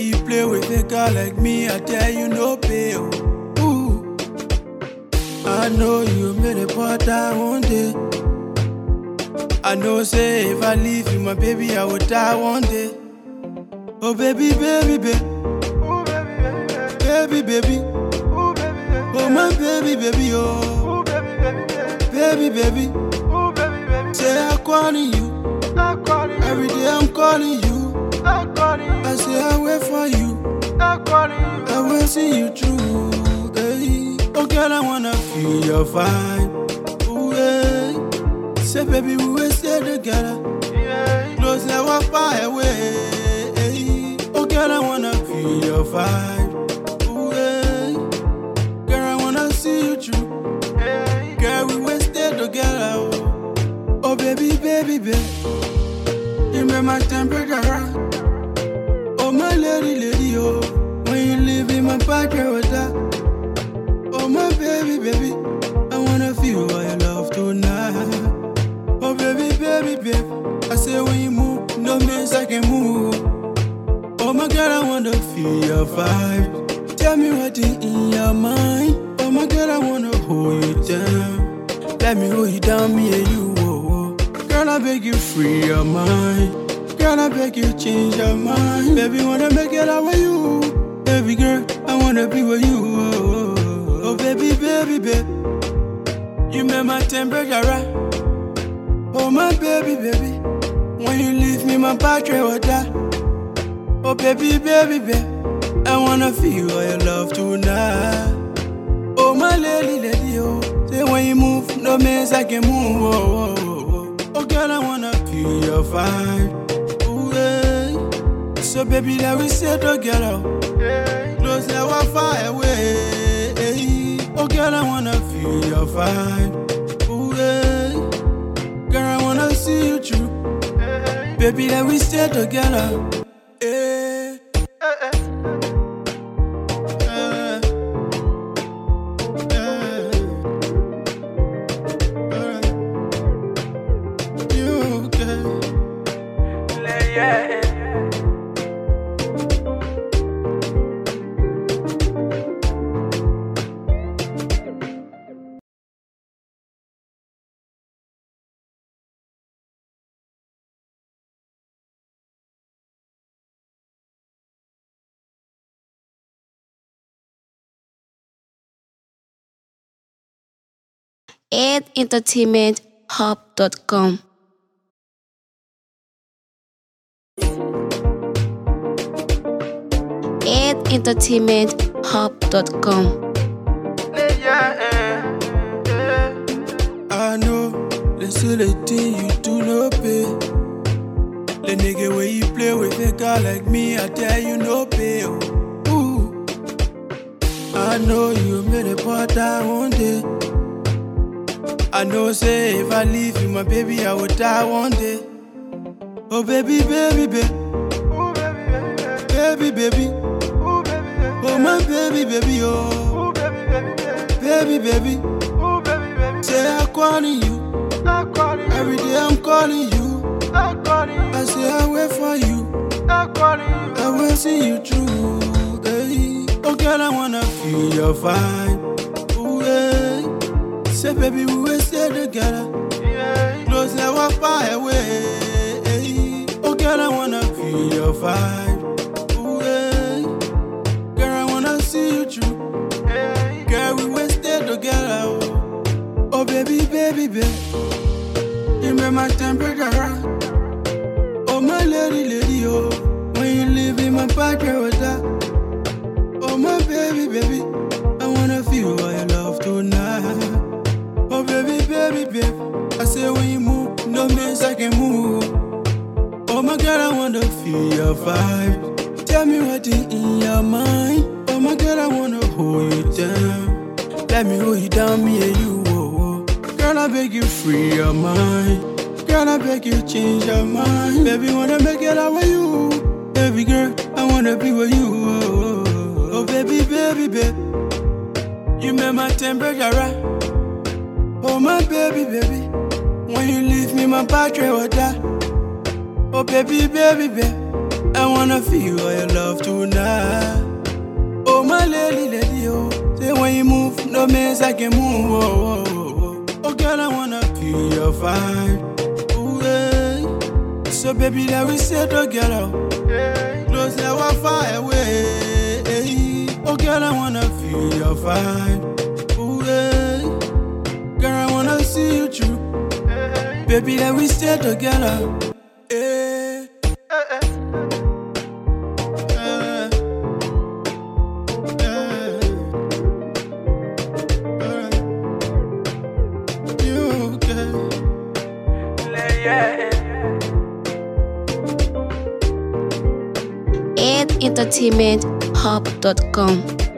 you play with a girl like me, I tell you no pay. Ooh, I know you made a part I one day. I know say if I leave you, my baby, I would die one day. Oh baby, baby, baby. Oh baby, baby. Oh baby, baby. Oh my baby, baby, oh. Baby, baby. Oh baby, baby. Say I'm calling you. Every day I'm calling you. I say I wait for you. I will see you through. Hey. Oh girl, I wanna feel your vibe. Ooh, hey. Say baby, we will stay together. Close never far away. Hey. Oh girl, I wanna feel your vibe. Ooh, hey. Girl, I wanna see you through. Girl, we will stay together. Oh baby, baby, baby. You make my temperature rise. Oh my lady, lady, oh. When you leave in my pocket with that. Oh my baby, baby. I wanna feel all your love tonight. Oh baby, baby, baby. I say when you move, no means I can move. Oh my God, I wanna feel your vibe. Tell me what's in your mind. Oh my God, I wanna hold you down. Let me hold you down, me and you. Girl, I beg you free your mind. Girl, I beg you change your mind. Baby, wanna make it out with you. Baby girl, I wanna be with you. Oh baby, baby, baby. You make my temperature right. Oh my baby, baby. When you leave me, my battery will die. Oh baby, baby, baby. I wanna feel all your love tonight. Oh my lady, lady, oh. Say when you move, no means I can move. Oh girl, I wanna feel your vibe. Ooh, hey. So baby, let we stay together. Close never far away. Oh girl, I wanna feel your vibe. Ooh, hey. Girl, I wanna see you through. Baby, let we stay together. AidEntertainmentHub.com. AidEntertainmentHub.com. I know, they say the thing you do no pay. The nigga where you play with a girl like me, I tell you no pay. Ooh, I know you made a part I one day. I know say if I leave you, my baby, I would die one day. Oh baby, baby, baby. Oh baby, baby. Oh baby, baby. Oh my baby, baby, oh. Baby, baby. Oh baby, baby. Say I'm calling you. Every day I'm calling you. I say I wait for you. I will see you through. Hey. Oh girl, I wanna feel your vibe. Ooh, hey. Say baby, we will stay together. Close never far away. Oh girl, I wanna feel your vibe. Ooh, hey. Girl, I wanna see you through. Girl, we will stay together. Oh baby, baby, baby. You make my temperature rise. Oh my lady, lady, oh. When you leave in my pocket with that. Oh my baby, baby. I wanna feel all your love tonight. Oh baby, baby, baby. I say when you move, no means I can move. Oh my God, I wanna feel your vibe. Tell me what's in your mind. Oh my God, I wanna hold you down. Let me hold you down, me and you. Girl, I beg you free your mind. Girl, I beg you change your mind. Baby, wanna make it out with you. Baby girl, I wanna be with you. Oh baby, baby, baby. You make my temperature right. Oh my baby, baby. When you leave me, my battery will die. Oh baby, baby, baby. I wanna feel all your love tonight. like a moon. Whoa, whoa, whoa. Oh girl, I wanna feel your vibe. Ooh, yeah. So baby, let me say together. Close our fire away. Oh girl, I wanna feel your vibe. Ooh, yeah. Girl, I wanna see you through. Baby, let me stay together. You can. entertainmenthub.com